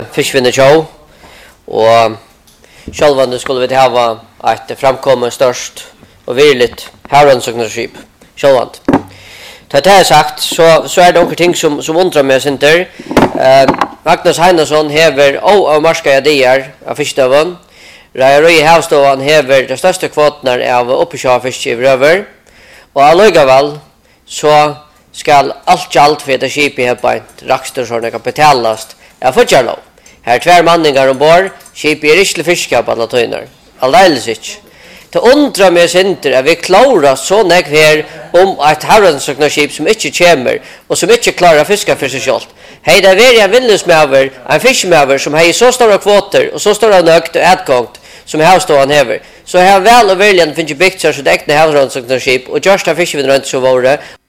Fiskvinner show och själva skulle vi ha ett framkomma störst och virligt herrensöknarskip. Självant. Det här sagt så är det några ting som undrar mig inte. Magnus Heinason hever av marska idéer av fiskdöven. Röj havstovan hever de största kvoterna av uppsjöfisk i röver. Och allögaval så skal allt för det skip i heppa rakstorsordning kapitalast. Jag får lov. Här tvär manningar ombord, skip är inte fiska på alla tøyner. Alldeles inte. Det undrar mig inte att vi klarar så nek här om ett herrensöknarskip som inte kommer och som inte klarar fiska för sig själv. Hej, det är en villnesmäver, en fiskmäver som har så stora kvoter och så stora nökt och ätgångt som havståan hever. Så här väl och viljan finns ju byggt sig så det äkna herrensöknarskip och just har fiskvinner inte så våre